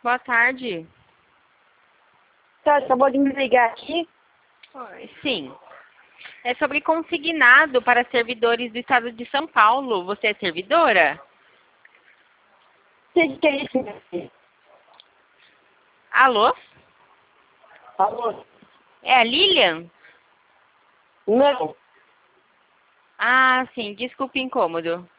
boa tarde. Tá, acabou de me ligar aqui. Oi, sim. É sobre consignado para servidores do estado de São Paulo. Você é servidora? Sei que é isso, meu filho. Alô? Alô? É a Lilian? Não. Ah, sim. Desculpe o incômodo.